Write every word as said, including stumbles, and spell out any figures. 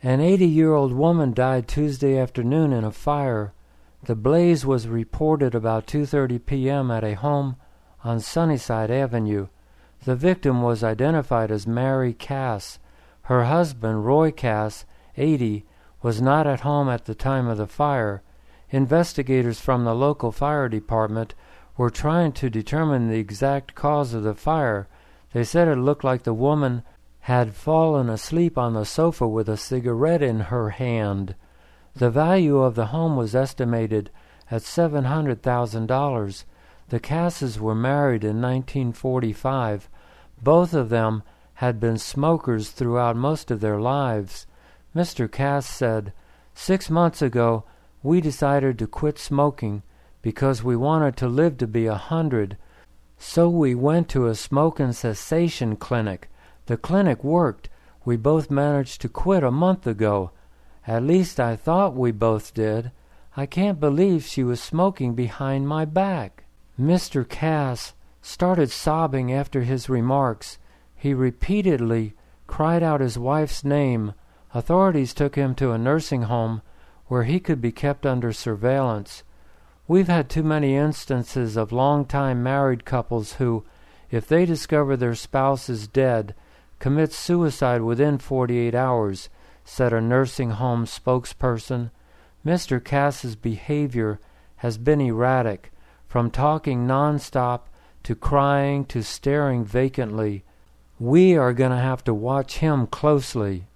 An eighty-year-old woman died Tuesday afternoon in a fire. The blaze was reported about two thirty p.m. at a home on Sunnyside Avenue. The victim was identified as Mary Cass. Her husband, Roy Cass, eighty, was not at home at the time of the fire. Investigators from the local fire department were trying to determine the exact cause of the fire. They said it looked like the woman had fallen asleep on the sofa with a cigarette in her hand. The value of the home was estimated at seven hundred thousand dollars. The Casses were married in nineteen forty-five. Both of them had been smokers throughout most of their lives. Mister Cass said, "Six months ago, we decided to quit smoking because we wanted to live to be a hundred. So we went to a smoking cessation clinic. The clinic worked. We both managed to quit a month ago. At least I thought we both did. I can't believe she was smoking behind my back." Mister Cass started sobbing after his remarks. He repeatedly cried out his wife's name. Authorities took him to a nursing home where he could be kept under surveillance. We've had too many instances of long-time married couples who, if they discover their spouse is dead, commit suicide within forty-eight hours, said a nursing home spokesperson. Mister Cass's behavior has been erratic, from talking nonstop to crying to staring vacantly. We are going to have to watch him closely.